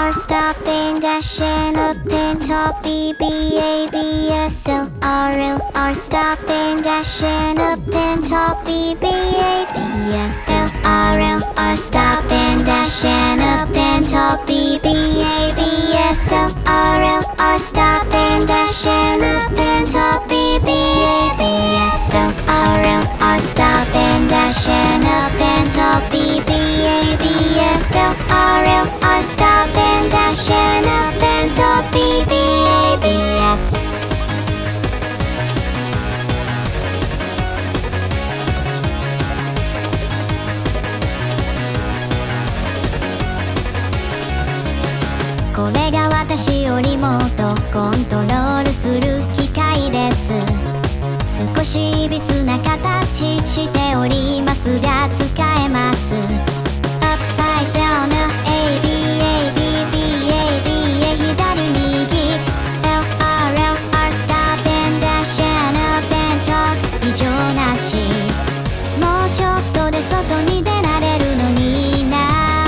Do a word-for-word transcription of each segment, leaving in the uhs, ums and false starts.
R stopping, dashing up in top B B A B S L R L R stopping, dashing up in top B B A B S L R L R stopping, dashing up in top B B A B S L R L R stopping, dashing up in top B B A B S L R L R stopping, dashing up in top B B A B S L R L R stopping, dashing up in top B B A B Sこれが私よりもっとコントロールする機械です。少しいびつな形しておりますが使えます。 Upside down A B A B B A B A 左右 L R L R stop and dash and up and talk 異常なし。もうちょっとで外に出られるのにな。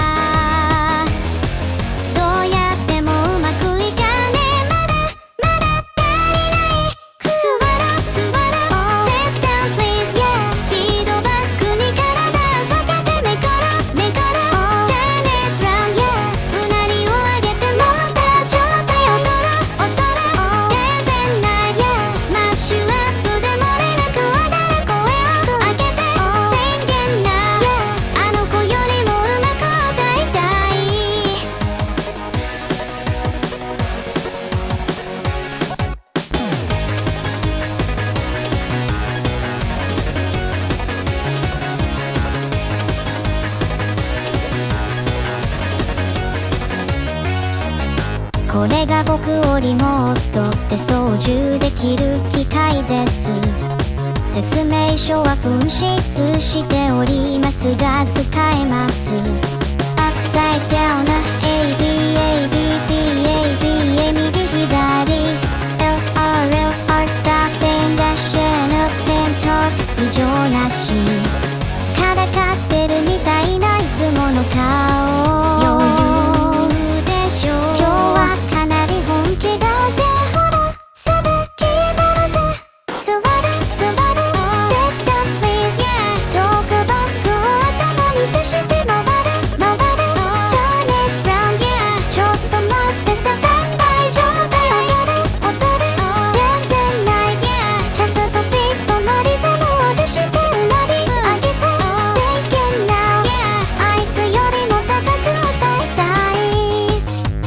これが僕をリモートで操縦できる機械です。説明書は紛失しておりますが使えます。 Upside down A B A B B A B A 右左 L R L R stop and dash and up and talk 異常なし。からかってるみたいないつもの顔余裕でしょ。今日はかなり本気だぜ。ほらすぐ消えるぜ。座る座る Sit down please yeah トークバッグを頭にさして回る回る Turn it round yeah ちょっと待ってさ単体状態踊る踊る Dance and night yeah チャスとフィットのリズムを出してうなり上げて Say it now yeah あいつよりも高く歌いたい。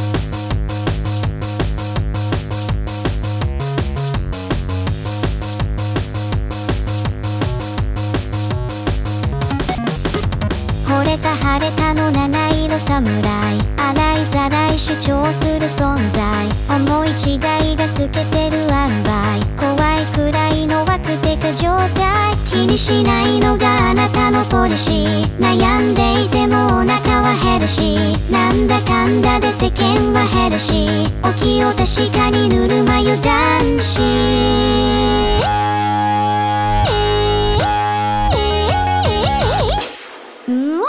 惚れた晴れたの七色侍洗いざらい主張する存在思い違いが透けてる塩梅怖いくらいのワクテク状態気にしないのがあなたのポリシー悩んでいてもお腹は減るしなんだかんだで世間は減るしお気を確かにぬるま湯男子うわ